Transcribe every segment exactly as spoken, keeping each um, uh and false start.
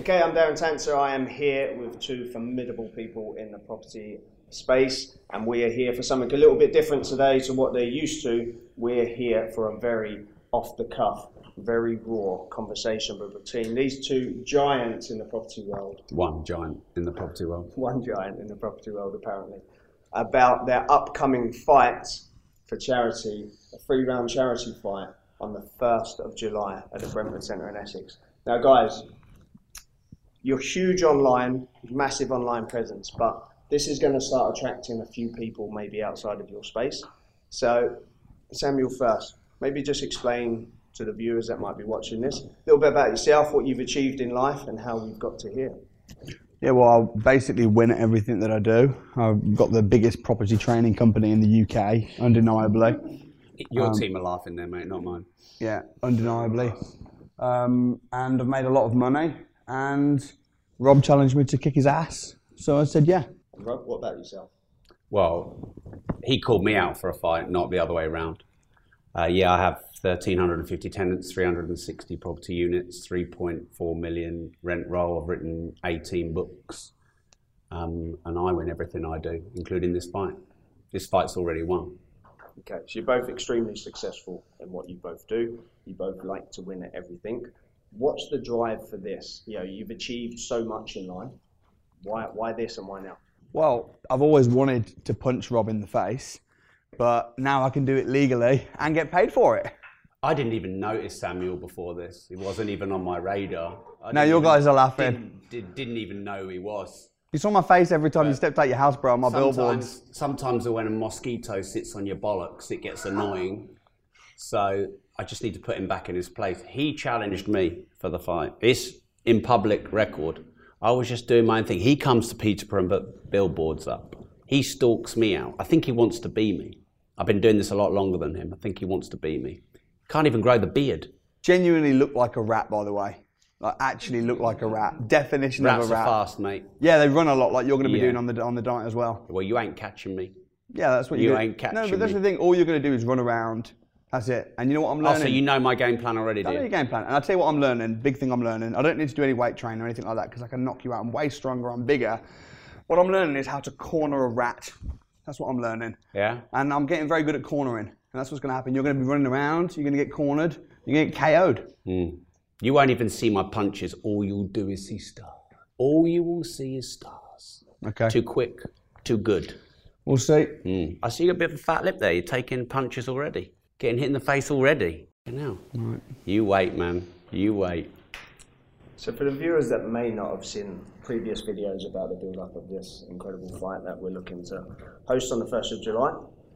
K, I'm Darren Tanser. I am here with two formidable people in the property space, and we are here for something a little bit different today to what they're used to. We're here for a very off-the-cuff, very raw conversation between these two giants in the property world. One giant in the property world. One giant in the property world, apparently. About their upcoming fight for charity, a three-round charity fight on the first of July at the Brentford Centre in Essex. Now, guys, you're huge online, massive online presence, but this is going to start attracting a few people maybe outside of your space. So, Samuel first, maybe just explain to the viewers that might be watching this a little bit about yourself, what you've achieved in life, and how we've got to here. Yeah, well, I basically win at everything that I do. I've got the biggest property training company in the U K, undeniably. Your um, team are laughing there, mate, not mine. Yeah, undeniably. Um, and I've made a lot of money, and Rob challenged me to kick his ass. So I said, yeah. Rob, what about yourself? Well, he called me out for a fight, not the other way around. Uh, yeah, I have one thousand three hundred fifty tenants, three hundred sixty property units, three point four million rent roll. I've written eighteen books, um, and I win everything I do, including this fight. This fight's already won. Okay, so you're both extremely successful in what you both do. You both like to win at everything. What's the drive for this? You know, you've achieved so much in life. Why, why this and why now? Well, I've always wanted to punch Rob in the face, but now I can do it legally and get paid for it. I didn't even notice Samuel before this. He wasn't even on my radar. I Now your guys are laughing. Didn't, did, didn't even know who he was. You saw my face every time you stepped out your house, bro, on my billboards. Sometimes, sometimes when a mosquito sits on your bollocks, it gets annoying. So I just need to put him back in his place. He challenged me for the fight. It's in public record. I was just doing my own thing. He comes to Peterborough and put billboards up. He stalks me out. I think he wants to be me. I've been doing this a lot longer than him. I think he wants to be me. Can't even grow the beard. Genuinely look like a rat, by the way. Like, actually look like a rat. Definition Rats of a rat. are fast, mate. Yeah, they run a lot, like you're going to be Yeah. doing on the on the diet as well. Well, you ain't catching me. Yeah, that's what You you ain't catching No, but that's me. the thing. All you're going to do is run around. That's it. And you know what I'm Oh, learning? so you know my game plan already, do I know you? your game plan. And I'll tell you what I'm learning. Big thing I'm learning. I don't need to do any weight training or anything like that because I can knock you out. I'm way stronger. I'm bigger. What I'm learning is how to corner a rat. That's what I'm learning. Yeah? And I'm getting very good at cornering. And that's what's going to happen. You're going to be running around. You're going to get cornered. You're going to get K O'd. Mm. You won't even see my punches. All you'll do is see stars. All you will see is stars. Okay. Too quick. Too good. We'll see. Mm. I see you got a bit of a fat lip there. You're taking punches already. Getting hit in the face already. You know. Right. You wait, man. You wait. So for the viewers that may not have seen previous videos about the build-up of this incredible fight that we're looking to host on the first of July,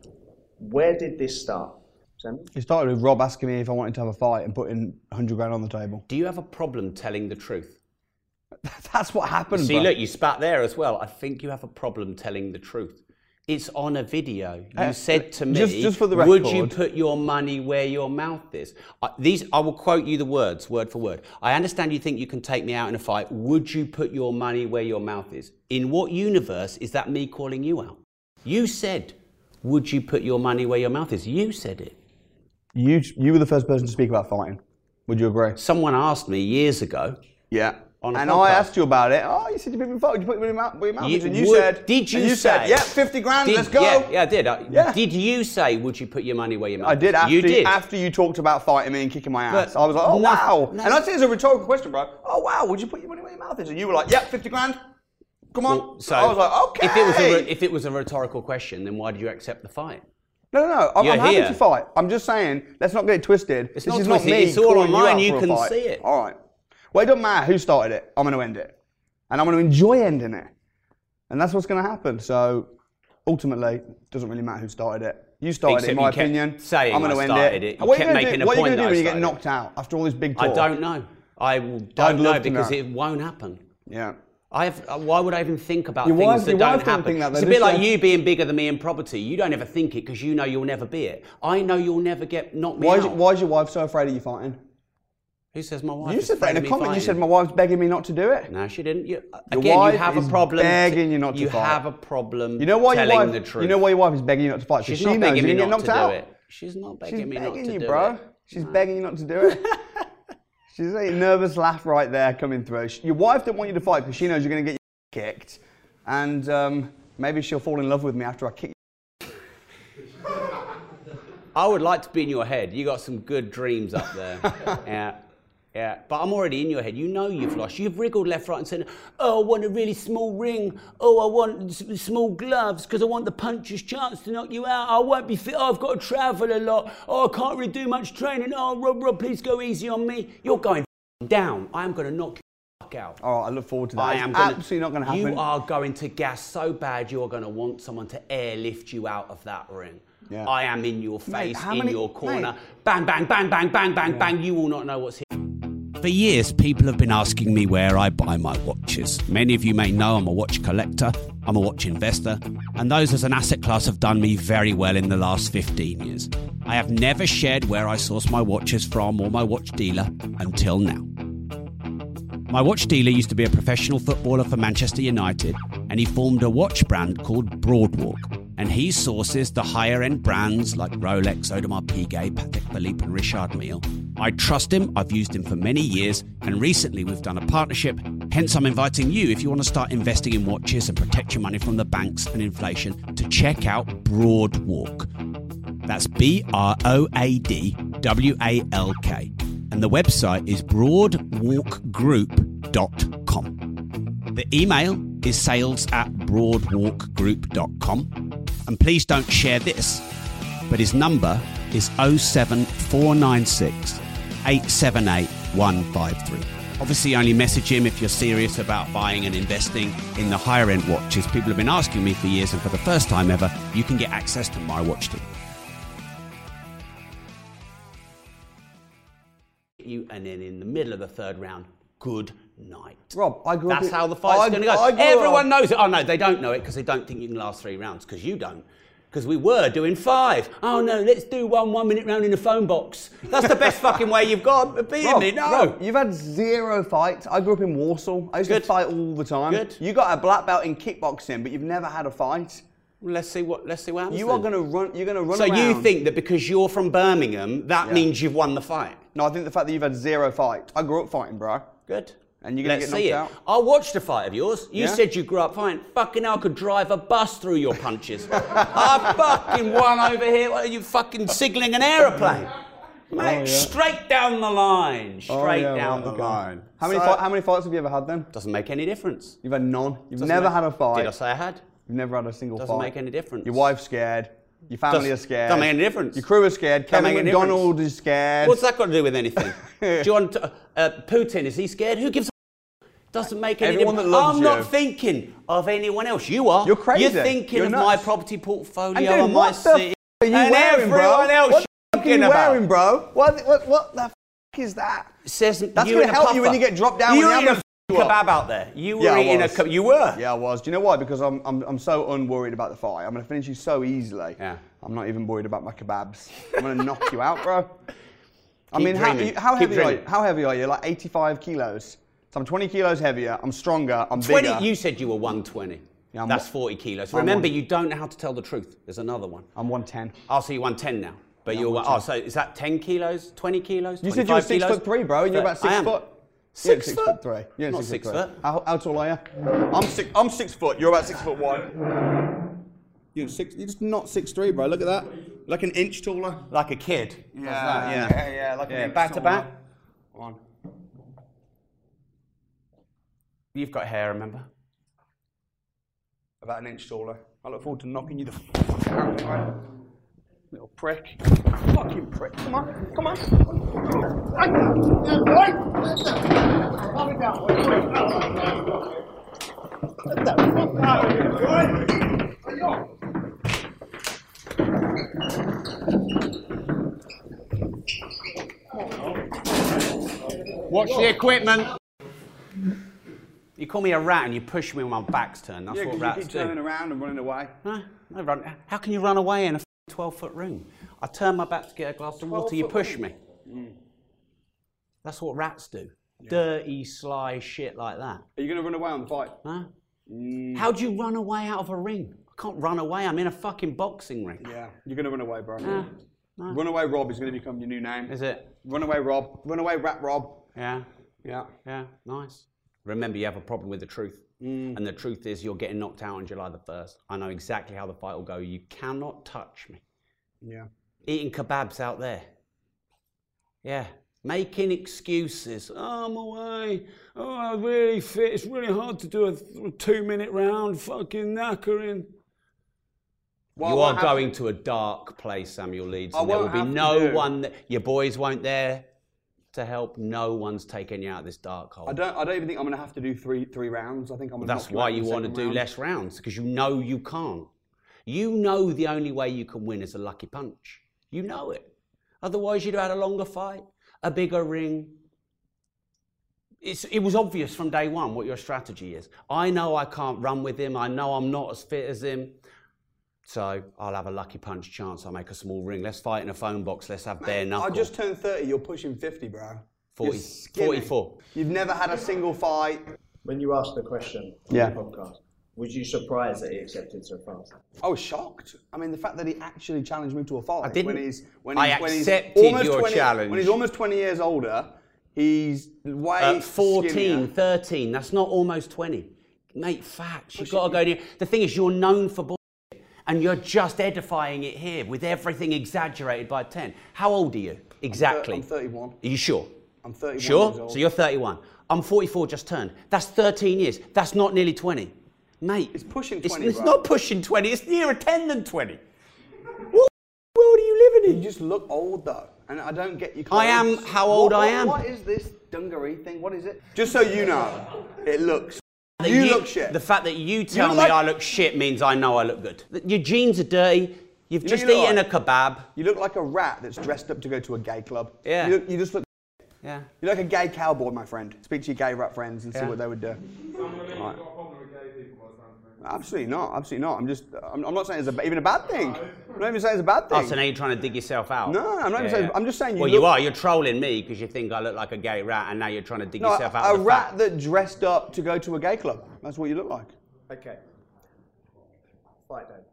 where did this start, Samuel? It started with Rob asking me if I wanted to have a fight and putting one hundred grand on the table. Do you have a problem telling the truth? That's what happened, See, bro. look, you spat there as well. I think you have a problem telling the truth. It's on a video. You Uh, said to me, just- just for the would you record- put your money where your mouth is? I, these, I will quote you the words, word for word. I understand you think you can take me out in a fight. Would you put your money where your mouth is? In what universe is that me calling you out? You said, would you put your money where your mouth is? You said it. You, you were the first person to speak about fighting. Would you agree? Someone asked me years ago. Yeah. On a and podcast. I asked you about it. Oh, you said you've been fighting. Did you put it where your mouth, where your mouth You is? And you would- said, did you and you say- said, yeah, fifty grand, Did- let's go. Yeah, yeah, I did. I, Yeah. Did you say, would you put your money where your mouth I did is? after You did. after you talked about fighting me and kicking my ass. But I was like, oh no- wow. no- And I said it's a rhetorical question, bro. Oh wow, would you put your money where your mouth is? And you were like, yeah, fifty grand. Come on. Well, so I was like, okay. If it was, a, re- if it was a rhetorical question, then why did you accept the fight? no, no, no. I'm, You're I'm happy here. to fight. I'm just saying, let's not get it twisted. It's this not is twisted, not me it's all calling you online, out you for a can fight. see it. All right. Well, it doesn't matter who started it. I'm going to end it. And I'm going to enjoy ending it. And that's what's going to happen. So, ultimately, it doesn't really matter who started it. You started Except it, in my you kept opinion. saying I'm going I to end started it. it. You What are kept gonna making do, a what are you point gonna that do when I you get started knocked out after all this big talk? I don't know. I will- I'd don't know love to because know. it won't happen. Yeah. I have, uh, why would I even think about Your things wife- that your don't wife didn't happen? think that, It's though, a bit did like she? you being bigger than me in property. You don't ever think it because you know you'll never be it. I know you'll never get knocked me Why out. is, why is your wife so afraid of you fighting? Who says my wife You is said that afraid in of a me comment. You fighting? said my wife's begging me not to do it. No, she didn't. You, Your again, wife you have is a problem. begging you not to You fight. have a problem You know why your telling wife? the truth. You know why your wife is begging you not to fight? She's Because she not knows begging you're me gonna not get to knocked do out. it. She's not begging She's me not begging to you, do bro. it. She's No. begging you not to do it. She's a nervous laugh right there coming through. Your wife don't want you to fight because she knows you're going to get your kicked. And um, maybe she'll fall in love with me after I kick you. I would like to be in your head. You got some good dreams up there. Yeah. Yeah, but I'm already in your head. You know you've lost. You've wriggled left, right, and centre. Oh, I want a really small ring. Oh, I want s- small gloves because I want the puncher's chance to knock you out. I won't be fit. Oh, I've got to travel a lot. Oh, I can't really do much training. Oh, Rob, Rob, please go easy on me. You're going down. I am going to knock you out. All right, I look forward to that. I It's am gonna, absolutely not going to happen. You are going to gas so bad. You are going to want someone to airlift you out of that ring. Yeah. I am in your face, Mate, in many, your corner. Mate. Bang, bang, bang, bang, bang, bang, yeah. bang. You will not know what's here. For years, people have been asking me where I buy my watches. Many of you may know I'm a watch collector, I'm a watch investor, and those as an asset class have done me very well in the last fifteen years. I have never shared where I source my watches from or my watch dealer until now. My watch dealer used to be a professional footballer for Manchester United, and he formed a watch brand called Broadwalk. And he sources the higher-end brands like Rolex, Audemars Piguet, Patek Philippe and Richard Mille. I trust him, I've used him for many years, and recently we've done a partnership. Hence I'm inviting you, if you want to start investing in watches and protect your money from the banks and inflation, to check out Broadwalk. That's B R O A D W A L K. And the website is broadwalk group dot com. The email is sales at broadwalk group dot com. And please don't share this, but his number is oh seven four nine six, eight seven eight, one five three. Obviously, only message him if you're serious about buying and investing in the higher-end watches. People have been asking me for years, and for the first time ever, you can get access to my watch team. You, and then in the middle of the third round, good night. Rob, I grew up That's in- how the fight's I- going to go. I grew Everyone up- knows it. Oh, no, they don't know it because they don't think you can last three rounds because you don't. Because we were doing five. Oh, no, let's do one one-minute round in the phone box. That's the best fucking way you've got of beating Rob, me. No. Rob, you've had zero fights. I grew up in Warsaw. I used Good. to fight all the time. Good. You got a black belt in kickboxing, but you've never had a fight. Well, let's see what. Let's see what happens. You then. are going to run. You're going to run So around. you think that because you're from Birmingham, that Yeah. means you've won the fight? No, I think the fact that you've had zero fights. I grew up fighting, bro. Good. And you're gonna Let's get see it. knocked out? I watched a fight of yours. You Yeah? said you grew up fighting. Fucking hell, I could drive a bus through your punches. I fucking won over here. What are you fucking signalling an aeroplane? Mate, yeah. straight down the line. Straight Oh, yeah, down right, the okay. line. How many, So- fi- how many fights have you ever had then? Doesn't make any difference. You've had none. You've Doesn't never make- had a fight. Did I say I had? You've never had a single Doesn't fight. make any difference. Your wife's scared. Your family Does- are scared. doesn't make any difference. Your crew are scared. Doesn't Kevin make any McDonald difference. is scared. What's that got to do with anything? Do you want to, uh, Putin? Is he scared? Who gives a Doesn't make any Everyone difference. that loves I'm you. not thinking of anyone else. You are. You're crazy. You're thinking You're of nuts. my property portfolio And dude, and my what the city. f- are you and wearing, bro? everyone else What you're the f- are thinking you about. wearing, bro? What, what, what the f- is that? It says That's you gonna in a help you when puffer. you get dropped down You when were the eating a ambulance kebab out there. You were Yeah, I eating a was. kebab. You were. Yeah, I was. Do you know why? Because I'm, I'm, I'm so unworried about the fight. I'm going to finish you so easily. Yeah. I'm not even worried about my kebabs. I'm going to knock you out, bro. I Keep mean, how, dreaming. you- how Keep heavy are you? dreaming. How heavy are you? Like eighty-five kilos. So I'm twenty kilos heavier. I'm stronger. I'm twenty. bigger. You said you were one twenty. Yeah, I'm That's one- forty kilos. I'm Remember, one- you don't know how to tell the truth. There's another one. I'm one ten. I'll see you one ten now. But Yeah, you're I'm one, one oh, so is that ten kilos, twenty kilos? You said you were twenty-five six kilos? foot three, bro, and you're about I six am. foot. Six You're six foot? foot three. You're Not six, six foot. foot. Three. How, how tall are you? I'm six. I'm six foot. You're about six foot one. You're six. You're just not six three, bro. Look at that. Like an inch taller. Like a kid. Yeah, yeah. yeah, yeah. Like Yeah, an inch back to taller. back. One. You've got hair, remember? About an inch taller. I look forward to knocking you the fuck out, right? Little prick. Fucking prick. Come on. Come on. Watch the equipment. You call me a rat and you push me when my back's turned. That's Yeah, what because rats you keep do. turning around and running away. No, no, run. How can you run away in a twelve-foot room? I turn my back to get a glass of water, you push me. Mm. That's what rats do. Dirty, sly shit like that. Are you going to run away on the fight? Huh? Mm. How'd you run away out of a ring? I can't run away. I'm in a fucking boxing ring. Yeah, you're going to run away, bro. Uh, no. Runaway Rob is going to become your new name. Is it? Runaway Rob. Runaway Rat Rob. Yeah. Yeah. Yeah. Nice. Remember, you have a problem with the truth. Mm. And the truth is you're getting knocked out on July the first. I know exactly how the fight will go. You cannot touch me. Yeah. Eating kebabs out there. Yeah. Making excuses. Oh, I'm away. Oh, I'm really fit. It's really hard to do a two-minute round. Fucking knackering. Well, you are going to... to a dark place, Samuel Leeds. I And there will be have to no do- one. That, your boys won't there to help. No one's taking you out of this dark hole. I don't. I don't even think I'm going to have to do three three rounds. I think I'm. Gonna That's knock you why out in you the want to second do round. less rounds, because you know you can't. You know the only way you can win is a lucky punch. You know it. Otherwise, you'd have had a longer fight, a bigger ring. It's, it was obvious from day one what your strategy is. I know I can't run with him. I know I'm not as fit as him. So I'll have a lucky punch chance. I'll make a small ring. Let's fight in a phone box. Let's have bare knuckle. I just turned thirty. You're pushing fifty, bro. forty, You're skinny. forty-four. You've never had a single fight. When you asked the question on Yeah. the podcast, was you surprised that he accepted so fast? I was shocked. I mean, the fact that he actually challenged me to a fight. I didn't. When he's, when I he's, when he's accepted almost your twenty, challenge. When he's almost twenty years older, he's way At fourteen, skinnier. thirteen, that's not almost twenty. Mate, facts. You've got to go there. The thing is, you're known for bullshit, and you're just edifying it here with everything exaggerated by ten. How old are you? Exactly. I'm thirty-one. Are you sure? I'm thirty-one Sure? years old. So you're thirty-one. I'm forty-four, just turned. That's thirteen years. That's not nearly twenty. Mate. It's pushing It's, twenty, it's bro. not pushing twenty. It's nearer ten than twenty. What world are you living in? You just look old though, and I don't get you. I am how old what, I what- am. What is this dungaree thing? What is it? Just so you know, it looks. That You, look shit. The fact that you tell look me like- I look shit means I know I look good. Your jeans are dirty. You've You know just you look eaten like- a kebab. You look like a rat that's dressed up to go to a gay club. Yeah. You, look, you just look. Yeah. You're like a gay cowboy, my friend. Speak to your gay rat friends and see Yeah. what they would do. Right. Got a problem with gay people by the sound of things. Absolutely not. Absolutely not. I'm just. I'm, I'm not saying it's a, even a bad thing. I'm not even saying it's a bad thing. Oh, so now you're trying to dig yourself out? No, I'm not even saying- I'm just saying you Well, you look- are. You're trolling me because you think I look like a gay rat, and now you're trying to dig no, yourself out a of the rat fact. that dressed up to go to a gay club. That's what you look like. Okay. Fight day.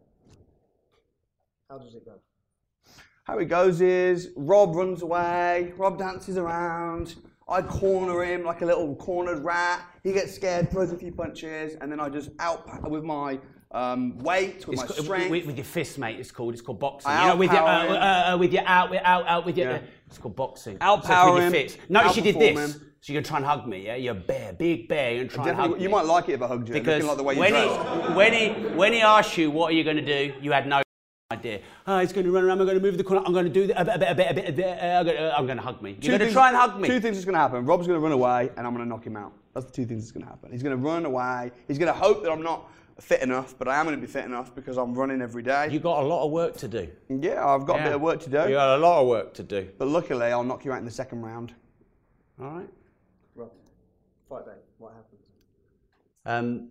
How does it go? How it goes is Rob runs away, Rob dances around, I corner him like a little cornered rat, he gets scared, throws a few punches, and then I just out with my um, weight, with It's my co- strength. with, with your fists, mate. It's called. It's called boxing. I You know, with your outpower uh, him. uh, uh, with your out, with out, out with your. Yeah. Uh, it's called boxing. Outpower so it's with your him, fists. Notice you did outperform this. him. So you're gonna try and hug me, yeah? You're a bear, big bear. You're gonna try and hug Definitely, you me. might like it if I hugged you, Because looking like the way you when dress. he, when he when he asked you what are you going to do, you had no idea. Oh, he's going to run around. I'm going to move the corner. I'm going to do the, a bit, a bit, a bit, a bit, a bit. Uh, I'm going to, I'm going to hug me. You're going to things- try and hug me. Two things is going to happen. Rob's going to run away, and I'm going to knock him out. That's the two things that's going to happen. He's going to run away. He's going to hope that I'm not fit enough, but I am going to be fit enough because I'm running every day. You got a lot of work to do. Yeah, I've got a bit of work to do. You got a lot of work to do. But luckily, I'll knock you out in the second round. All right. Rob, fight day. What happens? Um,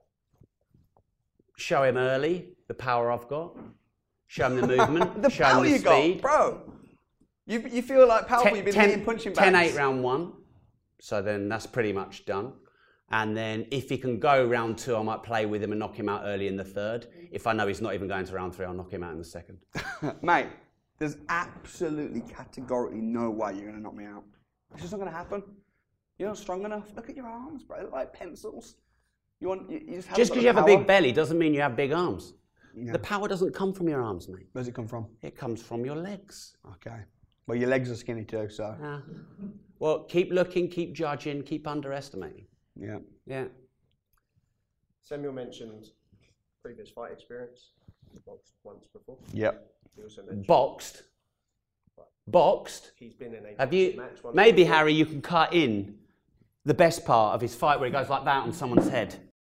show him early the power I've got. Show him the movement. the show power him the you speed. got, bro. You, you feel like powerful. You've been ten, hitting punching ten bags. eight round one. So then that's pretty much done. And then if he can go round two, I might play with him and knock him out early in the third. If I know he's not even going to round three, I'll knock him out in the second. Mate, there's absolutely categorically no way you're going to knock me out. It's just not going to happen. You're not strong enough. Look at your arms, bro. They look like pencils. You want? You, you just Just because you have a big belly doesn't mean you have big arms. Yeah. The power doesn't come from your arms, mate. Where's it come from? It comes from your legs. Okay. Well, your legs are skinny too, so. Yeah. Well, keep looking, keep judging, keep underestimating. Yeah. Yeah. Samuel mentioned previous fight experience. He boxed once before. Yep. He also mentioned Boxed. Boxed. he's been in a Have boxing you? match once Maybe, before. Harry, you can cut in the best part of his fight where he goes like that on someone's head.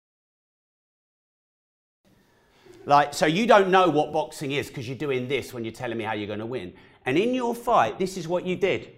Like, so you don't know what boxing is because you're doing this when you're telling me how you're going to win. And in your fight, this is what you did.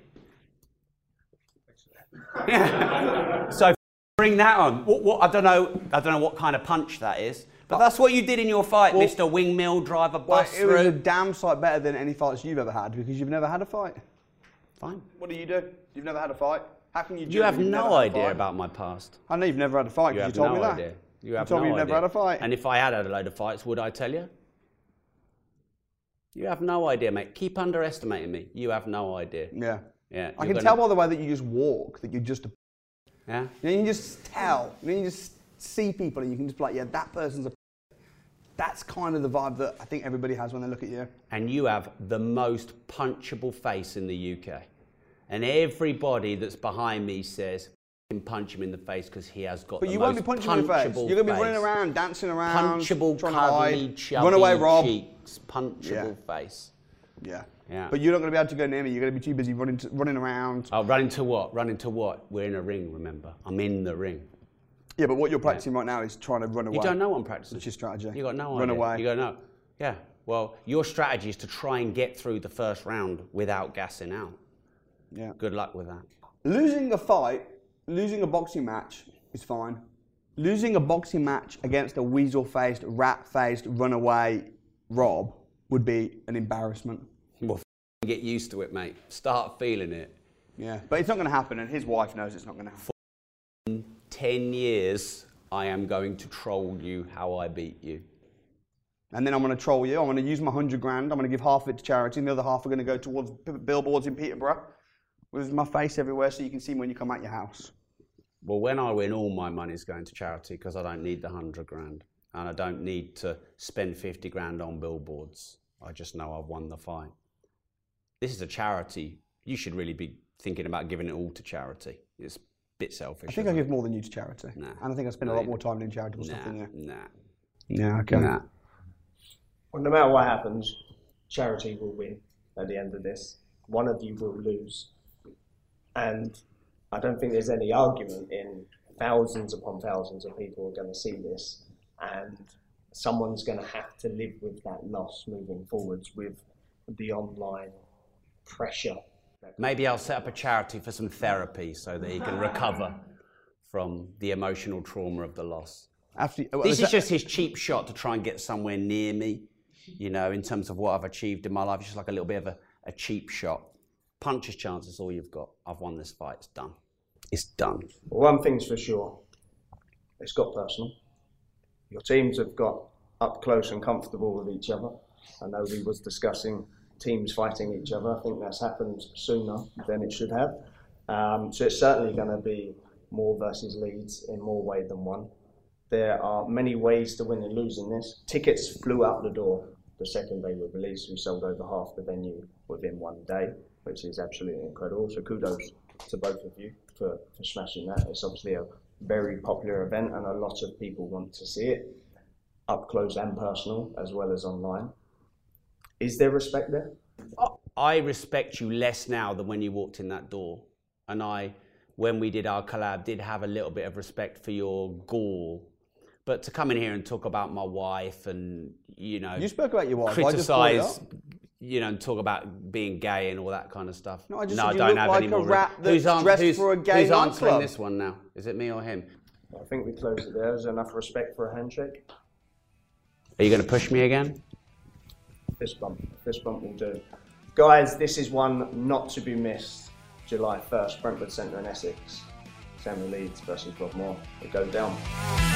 Yeah. So bring that on. What, what, I don't know. I don't know what kind of punch that is, but that's what you did in your fight, Well- Mister Wingmill Driver Well, Bust it was a Through. damn sight better than any fights you've ever had because you've never had a fight. Fine. What do you do? You've never had a fight. How can you? You judge have when you've no never had a idea fight? about my past. I know you've never had a fight You because have you, told no me that. idea. You have told no me you've idea. never had a fight. And if I had had a load of fights, would I tell you? You have no idea, mate. Keep underestimating me. You have no idea. Yeah. Yeah. I you're can gonna- tell by the way that you just walk that you're just a. Yeah. You know, you can just tell. You know, you just see people and you can just be like, yeah, that person's a. That's kind of the vibe that I think everybody has when they look at you. And you have the most punchable face in the U K. And everybody that's behind me says, "F***ing punch him in the face because he has got But the you most won't be punching him in the face. punchable You're going to be face. running around, dancing around, Punchable, trying to cuddly, hide. chubby Run away, Rob. cheeks, punchable Yeah. face. Yeah. Yeah. But you're not going to be able to go near me. You're going to be too busy running, to, running around. Oh, running to what? Running to what? We're in a ring, remember? I'm in the ring. Yeah, but what you're practicing right now is trying to run away. You don't know what I'm practicing. That's your strategy. You got no Run idea. away. You got no. Yeah. Well, your strategy is to try and get through the first round without gassing out. Yeah. Good luck with that. Losing a fight, losing a boxing match is fine. Losing a boxing match against a weasel-faced, rat-faced, runaway Rob would be an embarrassment. Well, f- get used to it, mate. Start feeling it. Yeah. But it's not going to happen, and his wife knows it's not going to happen. Ten years, I am going to troll you how I beat you. And then I'm going to troll you. I'm going to use my hundred grand. I'm going to give half of it to charity, and the other half are going to go towards b- billboards in Peterborough with my face everywhere so you can see me when you come out your house. Well, when I win, all my money's going to charity because I don't need the hundred grand. And I don't need to spend fifty grand on billboards. I just know I've won the fight. This is a charity. You should really be thinking about giving it all to charity. It's a bit selfish. I think I isn't give more than you to charity. Nah. And I think I spend a No, lot you more time doing charitable it? stuff than you. Nah, nah, Yeah, okay. nah. Well, no matter what happens, charity will win at the end of this. One of you will lose. And I don't think there's any argument in thousands upon thousands of people are going to see this. And someone's going to have to live with that loss moving forwards with the online pressure. Maybe I'll set up a charity for some therapy so that he can recover from the emotional trauma of the loss. After, well, This is that- just his cheap shot to try and get somewhere near me, you know, in terms of what I've achieved in my life. It's just like a little bit of a, a cheap shot. Puncher's chance is all you've got. I've won this fight. It's done. It's done. Well, one thing's for sure, it's got personal. Your teams have got up close and comfortable with each other. I know we was discussing teams fighting each other. I think that's happened sooner than it should have. Um, so it's certainly going to be more versus Leeds in more ways than one. There are many ways to win and lose in this. Tickets flew out the door the second they were released. We sold over half the venue within one day, which is absolutely incredible. So kudos to both of you for, for smashing that. It's obviously a very popular event and a lot of people want to see it, up close and personal, as well as online. Is there respect there? I respect you less now than when you walked in that door. And I, when we did our collab, did have a little bit of respect for your gall. But to come in here and talk about my wife and, you know, You spoke about your wife. I just brought it criticize, up. you know, and talk about being gay and all that kind of stuff. No, I just no, said I you don't look have like any a more. rat that's who's an- dressed who's, for a gay who's answering nightclub? this one now? Is it me or him? I think we close it there. Is there enough respect for a handshake? Are you going to push me again? Fist bump. Fist bump will do. Guys, this is one not to be missed. July first, Brentford Centre in Essex. Samuel Leeds versus Rob Moore. It goes down.